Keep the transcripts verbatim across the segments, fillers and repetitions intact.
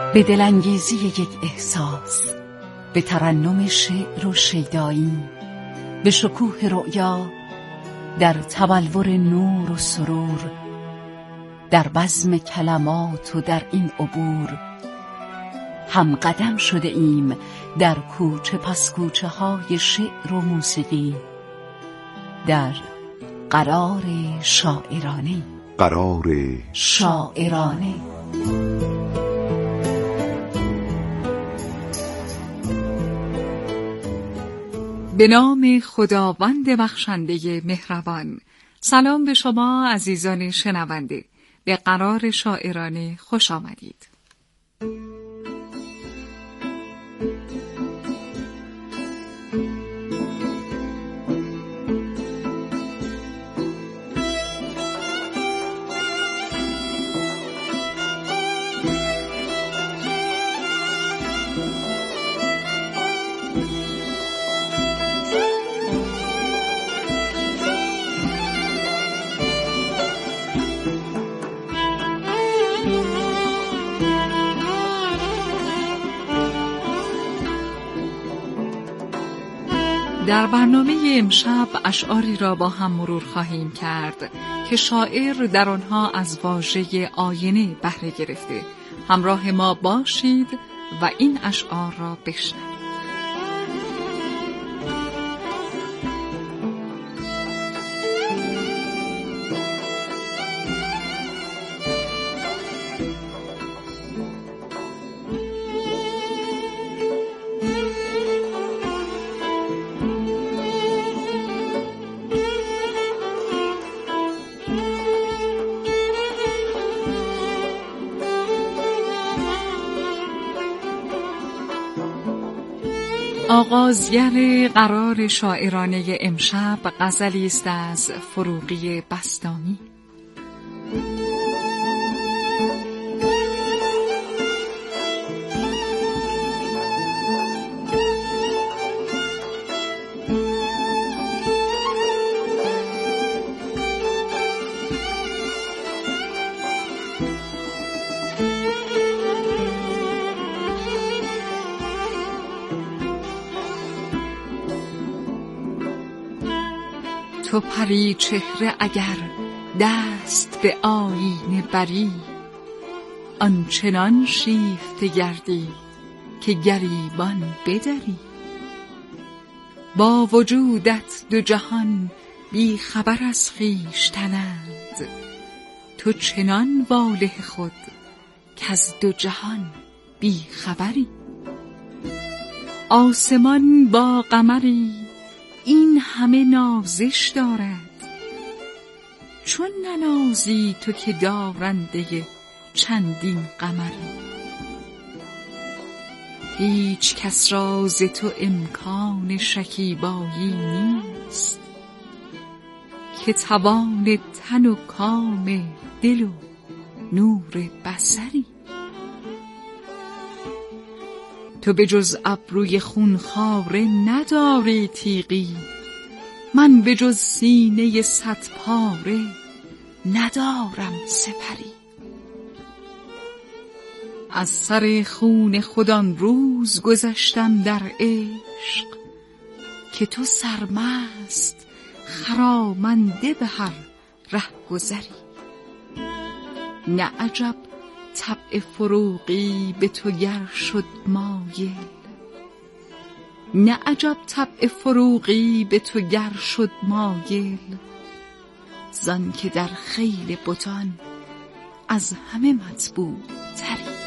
به دلانگیزی یک احساس، به ترنم شعر و شیدایی، به شکوه رؤیا، در تبلور نور و سرور، در بزم کلمات و در این عبور هم قدم شده ایم در کوچه پس کوچه های شعر و موسیقی، در قرار شاعرانه قرار شاعرانه. به نام خداوند بخشنده مهربان. سلام به شما عزیزان شنونده، به قرار شاعرانه خوش آمدید. در برنامه امشب اشعاری را با هم مرور خواهیم کرد که شاعر در آنها از واژه آینه بهره گرفته. همراه ما باشید و این اشعار را بشنوید. آغازگر قرار شاعرانه امشب غزلی است از فروغی بسطامی. تو پری چهره اگر دست به آیینه بری، آنچنان شیفته گردی که گریبان بدری. با وجودت دو جهان بی خبر از خویشتنند، تو چنان واله خود که از دو جهان بی خبری. آسمان با قمری این همه نازش دارد، چون ننازی تو که دارنده چندین قمری. هیچ کس را ز تو امکان شکیبایی نیست، که توان تن و کام دل و نور بصری. تو به جز ابروی خونخواره نداری تیغی، من به جز سینه صد پاره ندارم سپری. از سر خون خود آن روز گذشتم در عشق، که تو سرمست خرامنده به هر ره گذری. نه عجب طبع فروغی به تو گر شد مایل، نه عجب طبع فروغی به تو گر شد مایل، زان که در خیل بتان از همه مطبوع تری.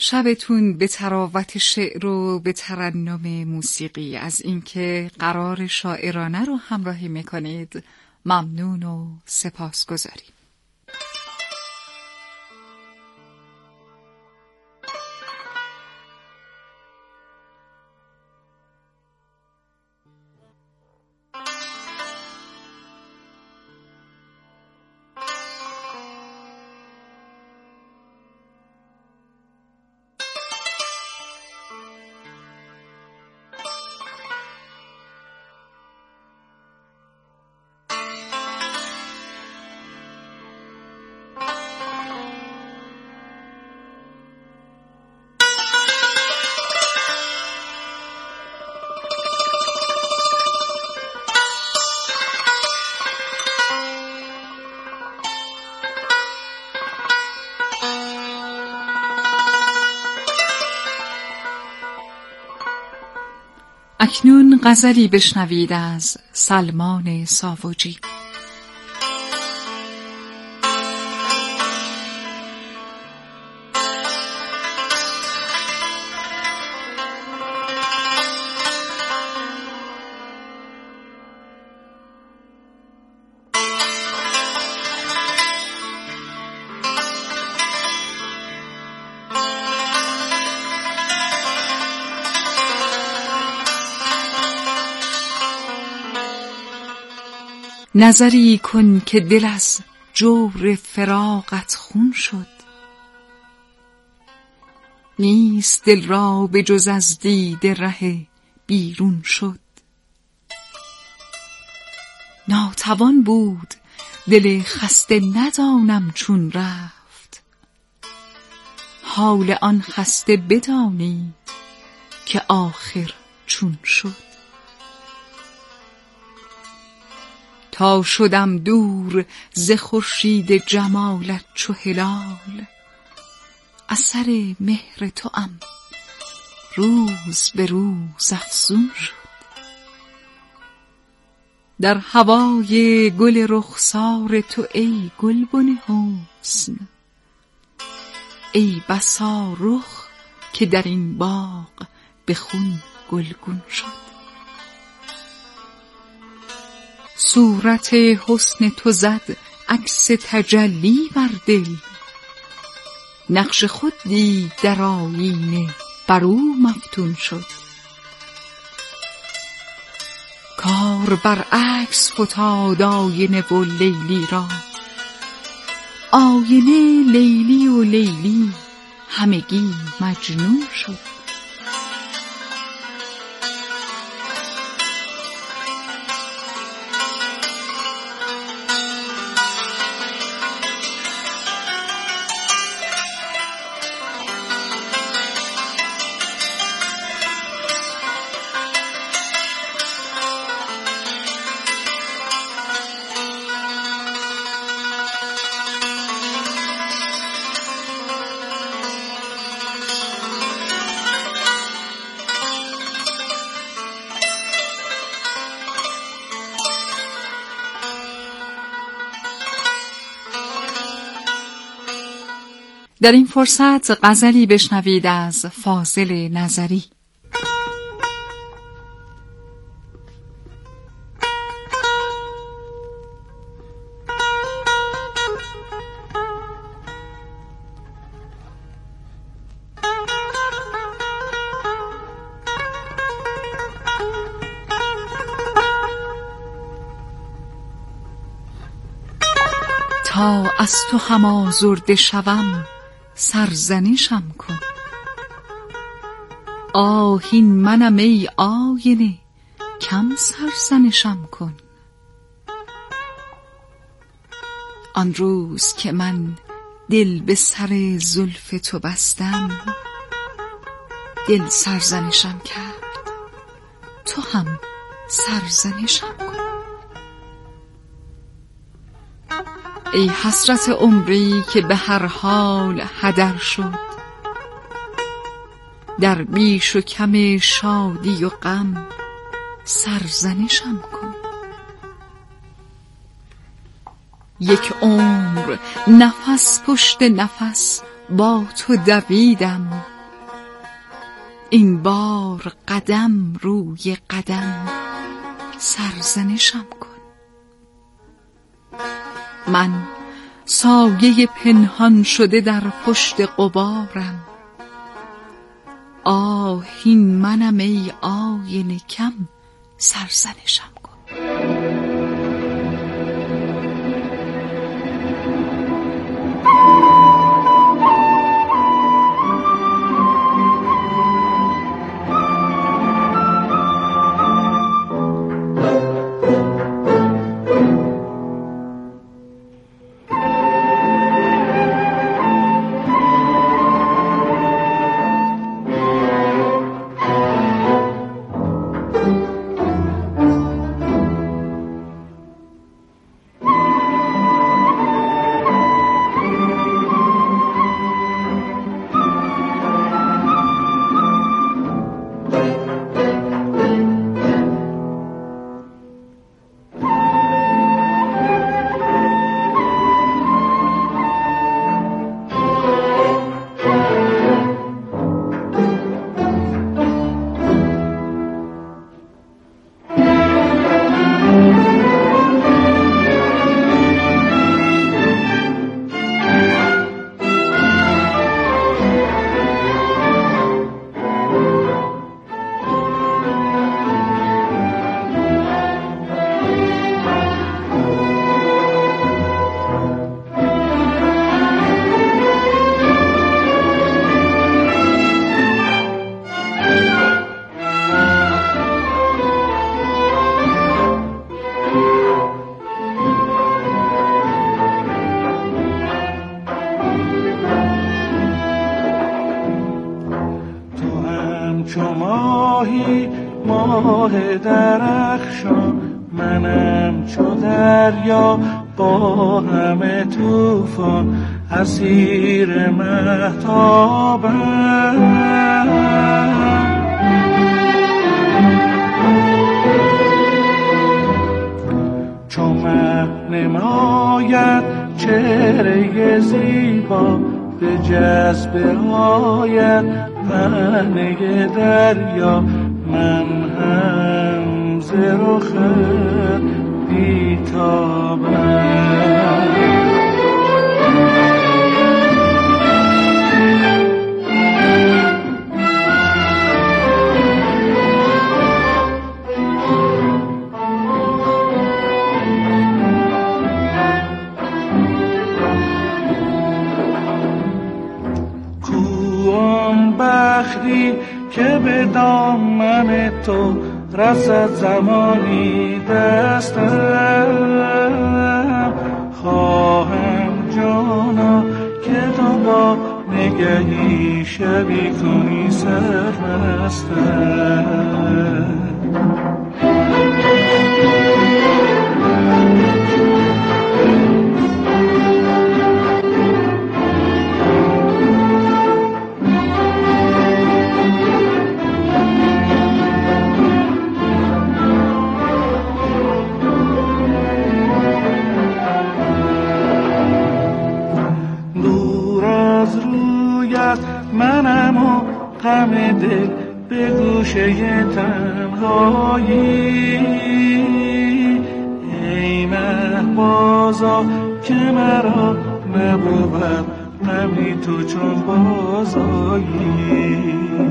شبتون به تراوت شعر و به ترنم موسیقی از اینکه قرار شاعرانه رو همراهی میکنید ممنون و سپاسگزاریم. اکنون غزلی بشنوید از سلمان ساوجی. نظری کن که دل از جور فراقت خون شد، نیست دل را به جز از دیده ره بیرون شد. ناتوان بود دل خسته ندانم چون رفت، حال آن خسته بدانی که آخر چون شد. تا شدم دور ز خورشید جمالت چو هلال، اثر مهر توام روز به روز افزون شد. در هوای گل رخسار تو ای گلبن حسن، ای بسا رخ که در این باغ به خون گلگون شد. صورت حسن تو زد عکس تجلی بر دل، نقش خود دید در آیینه بر او مفتون شد. کار بر عکس فتاد آینه و لیلی را، آینه لیلی و لیلی همگی مجنون شد. در این فرصت غزلی بشنوید از فاضل نظری. تا از تو هم آزرده شوم سرزنشم کن، آهین منم ای آینه کم سرزنشم کن. آن روز که من دل به سر زلف تو بستم، دل سرزنشم کرد، تو هم سرزنشم کن. ای حسرت عمری که به هر حال هدر شد، در بیش و کم شادی و غم سرزنشم کن. یک عمر نفس پشت نفس با تو دویدم، این بار قدم روی قدم سرزنشم کن. من سایه پنهان شده در پشت غبارم، آه این منم ای آینه کم سرزنشم کن. ماه درخشان، منم چو دریا با همه طوفان، اسیر مهتابم. چو مه نماید چهره زیبا، به جذبه آید پهنه دریا، من هم ز رخ بیتابم. بخری که به دامن تو رسد زمانی دستم، خواهم جانا که تو با نگهی شبی کنی سرمستم. منم و غم دل به گوشه تنهایی، ای مهبازا که مرا نبود غمی تو چون بازایی.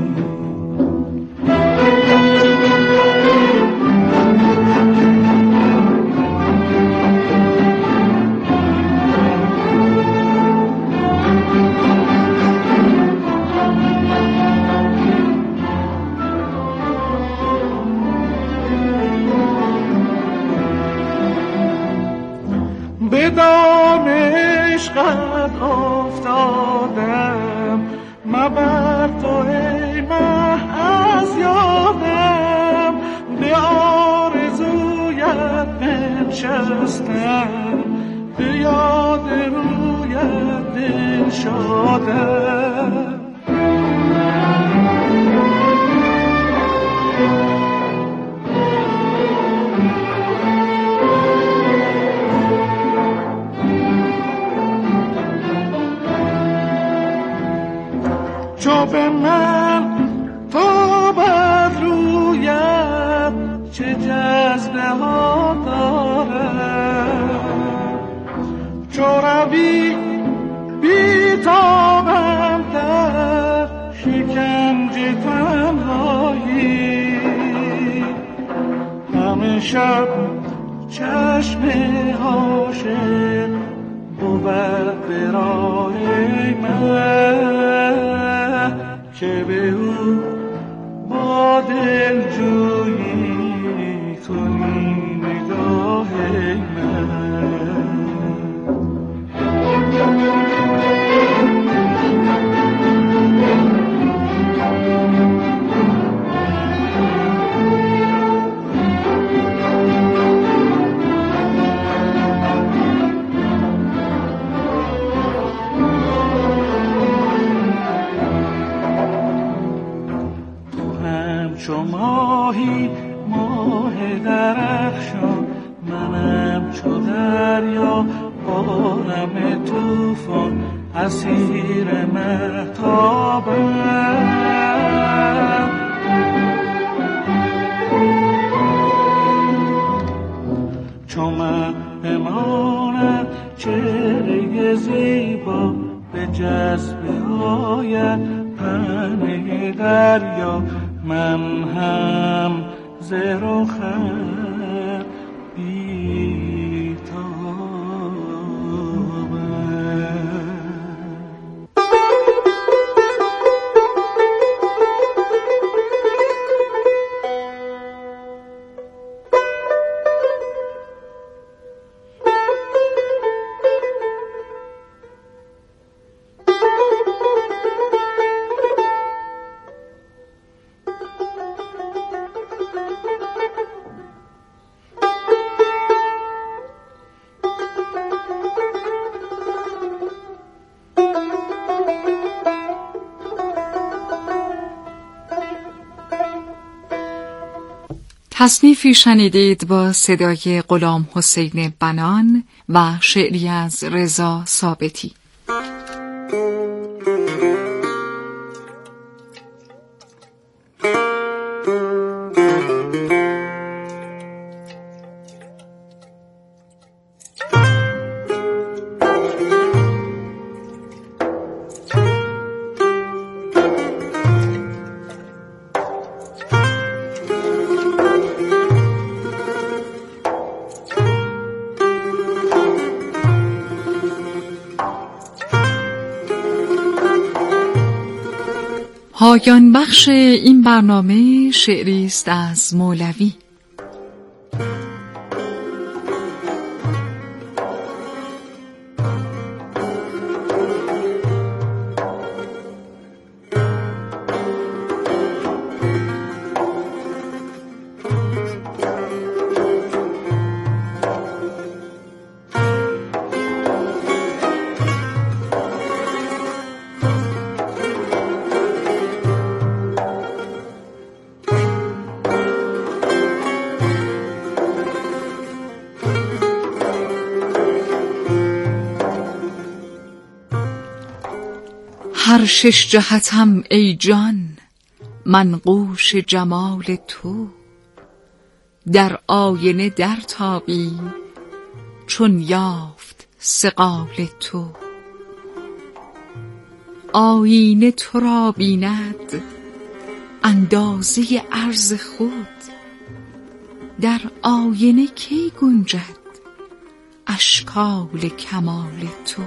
به دام عشقت افتادم، مبر تو ای مه از یادم، به آرزویت بنشستم، به یاد رویت دل شدم. چو به من مهتابت رویت چه جذبه ها دارد، چو روی بیتابم در شکنج تنهایی، همه شب چشم عاشق بود به راه من، که به او با دلجویی کنی نگاه من. چو ماهی ماه درخشان، منم چو دریا بارم طوفان، اسیر مهتابم. چو من بماند چهره زیبا، به جذبه آید همه دریا، من هم ز رخت بیتابم. تصنیفی شنیدید با صدای غلام حسین بنان و شعری از رضا ثابتی. پایان بخش این برنامه شعری است از مولوی. هر شش جهتم ای جان منقوش جمال تو، در آینه در تابی چون یافت صقال تو. آینه تو را بیند اندازه عرض خود، در آینه کی گنجد اشکال کمال تو.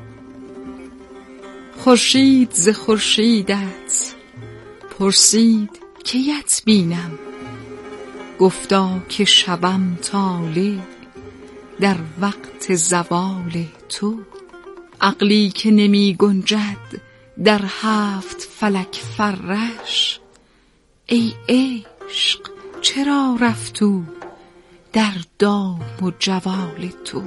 خورشید ز خورشیدت پرسید کیت بینم، گفتا که شبم طالع در وقت زوال تو. عقلی که نمی گنجد در هفت فلک فرش، ای عشق چرا رفت او در دام و جوال تو.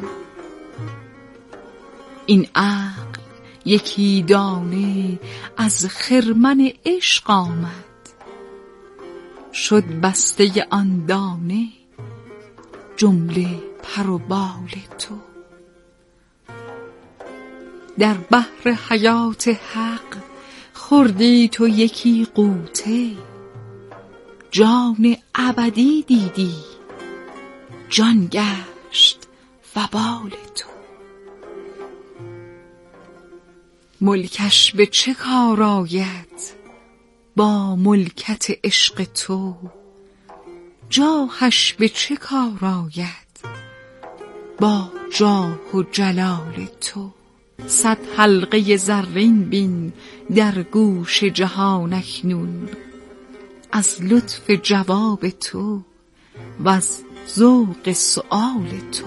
این عقل یکی دانه از خرمن عشق آمد، شد بسته آن دانه جمله پر و بال تو. در بحر حیات حق خوردی تو یکی غوطه، جان ابدی دیدی، جان گشت وبال تو. ملکش به چه کار آید با ملکت عشق تو، جاهش به چه کار آید با جاه و جلال تو. صد حلقه زرین بین در گوش جهان اکنون، از لطف جواب تو و از ذوق سؤال تو.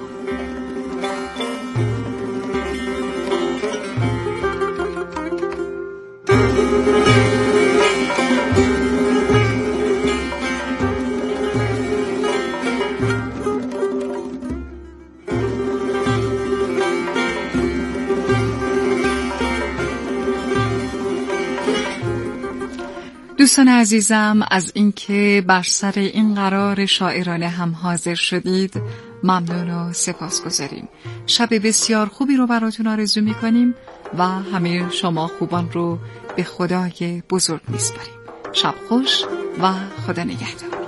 دوستان عزیزم، از اینکه بر سر این قرار شاعرانه هم حاضر شدید ممنون و سپاسگزاریم. شب بسیار خوبی رو براتون آرزو میکنیم و همه شما خوبان رو به خدای بزرگ میسپاریم. شب خوش و خدا نگهدار.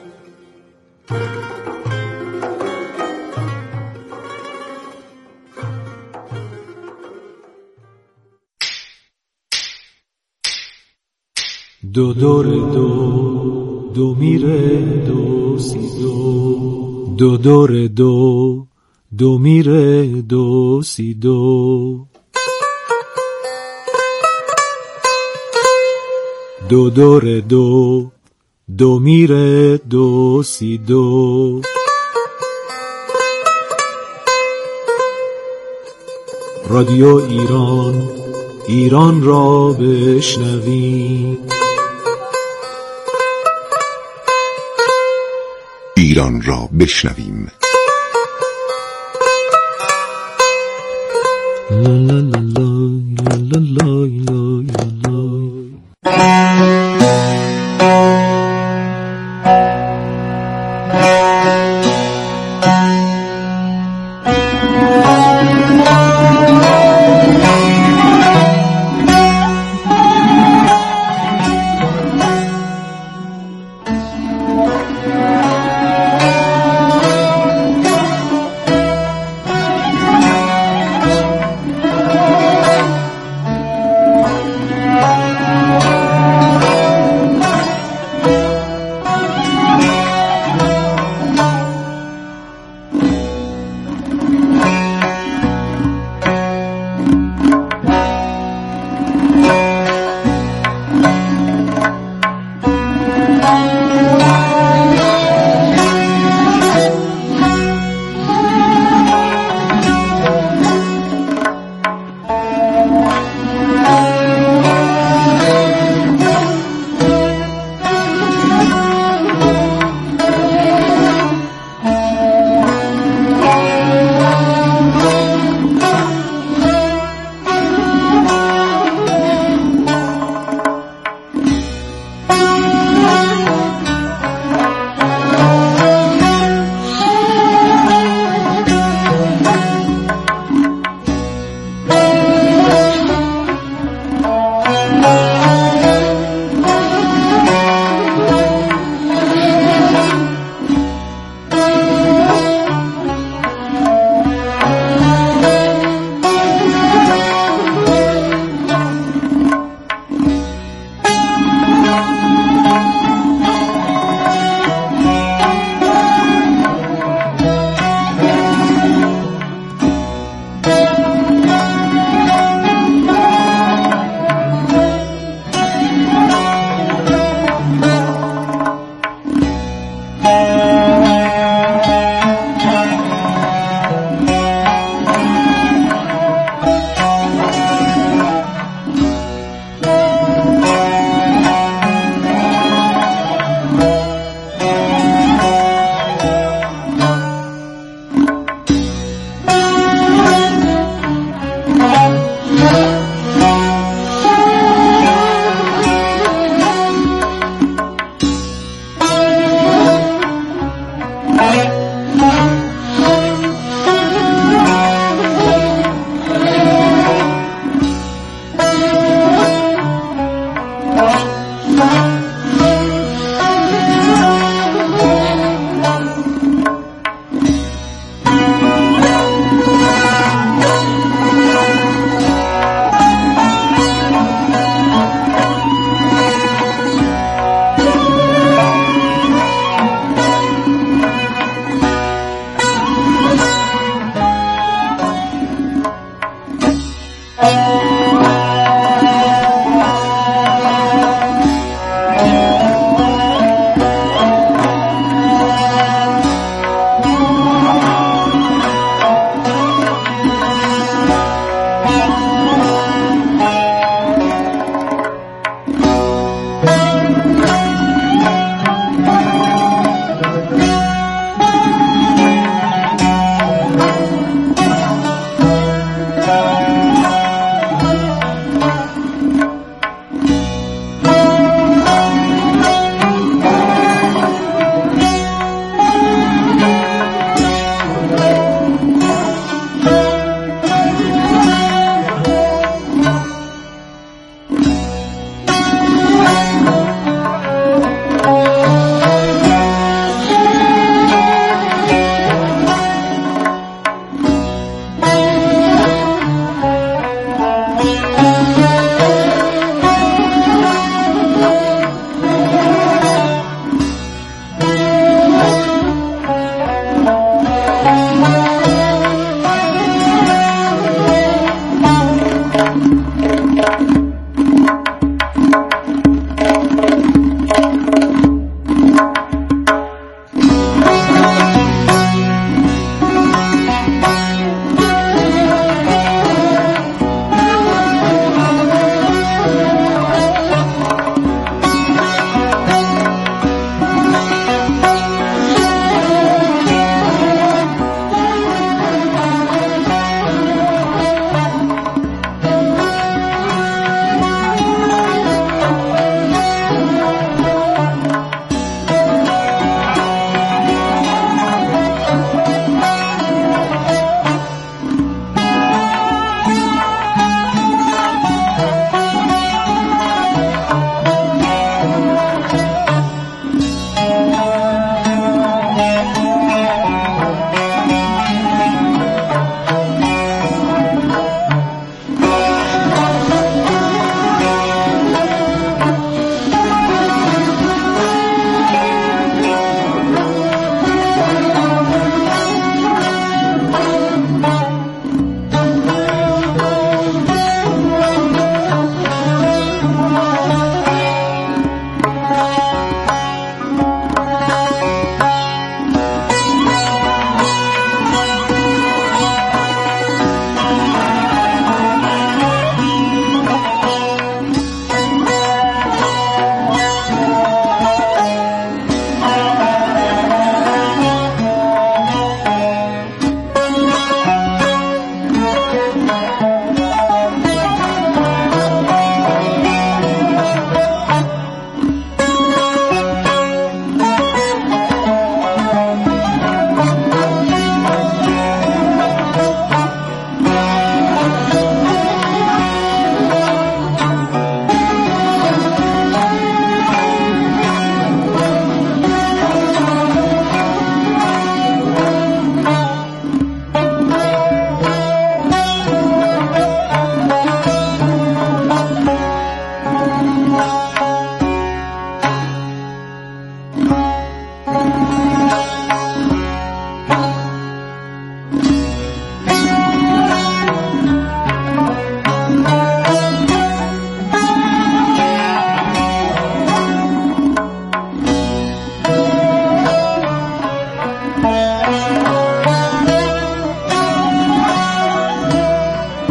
دو دور دو دو میره دو سی دو، دو دور دو دو میره دو سی دو، دو دور دو دو میره دو سی دو. رادیو ایران، ایران را بشنویم، ایران را بشنویم. لا لا لا لا.